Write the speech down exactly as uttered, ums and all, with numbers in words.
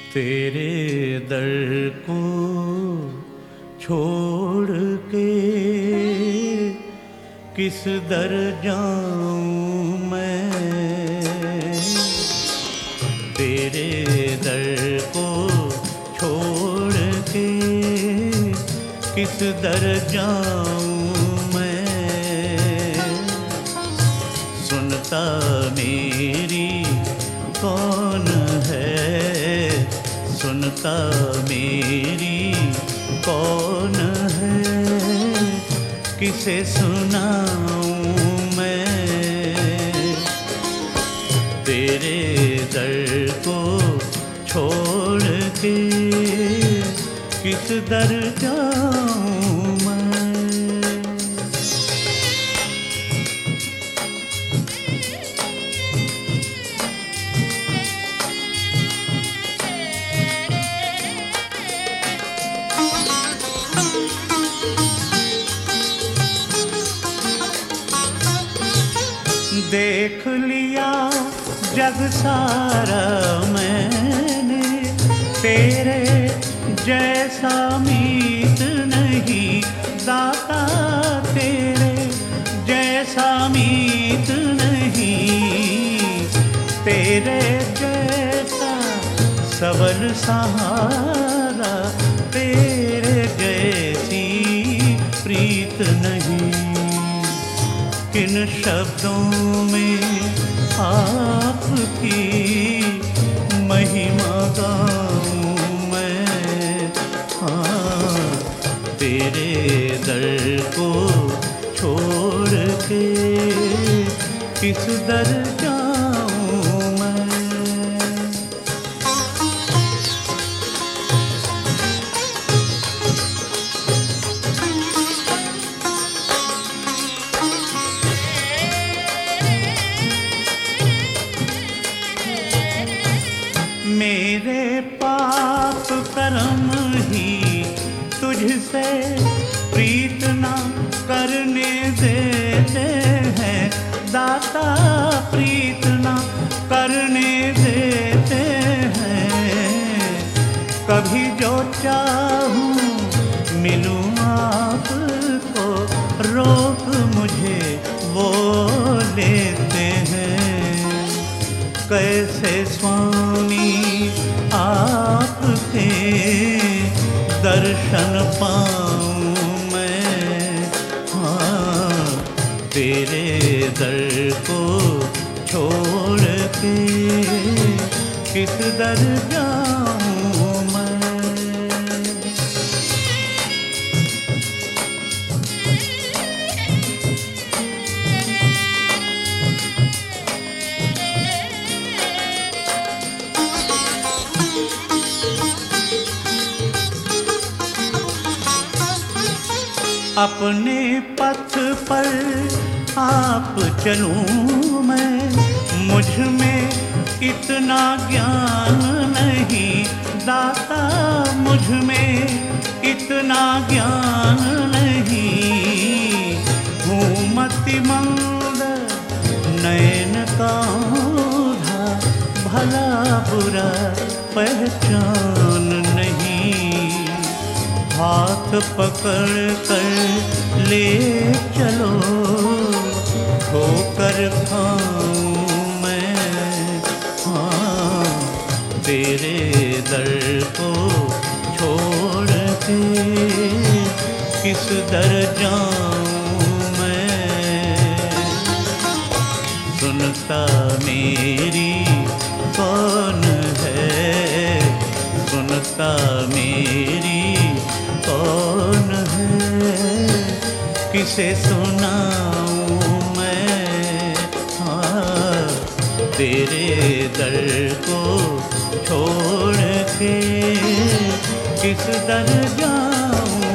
तेरे दर को छोड़ के किस दर जाऊं मैं। तेरे दर को छोड़ के किस दर जाऊं मैं। सुनता मेरी कौन है, सुनता मेरी कौन है, किसे सुनाऊं मैं। तेरे दर को छोड़ के किस दर जाऊं मैं। देख लिया जग सारा मैंने, तेरे जैसा मीत नहीं दाता, तेरे जैसा मीत नहीं। तेरे जैसा सबल सहारा, तेरे जैसी प्रीत नहीं। किन शब्दों में आपकी महिमा गाऊं मैं। हाँ, तेरे दर को छोड़ के किस दर जाऊं मैं। मेरे पाप कर्म ही तुझसे प्रीत ना करने देते हैं दाता, प्रीत ना करने देते हैं। कभी जो चाहूं मिलूं आपको, रोक मुझे वो लेते हैं। कैसे स्वामी आपके दर्शन पाऊं मैं। हाँ, तेरे दर को छोड़ के किस दर जाऊं मैं। अपने पथ पर आप चलूं मैं, मुझ में इतना ज्ञान नहीं दाता, मुझ में इतना ज्ञान नहीं। हूँ मतिमंद नयन का औंधा, भला बुरा पहचान नहीं। हाथ पकड़ कर ले चलो, ठोकर खाऊं मैं। हाँ, तेरे दर को छोड़ के किस दर जाऊं मैं। सुनता मेरी कौन है, सुनता मेरी कौन है, किसे सुनाऊं मैं। हाँ, तेरे दर को छोड़ के किस दर जाऊं।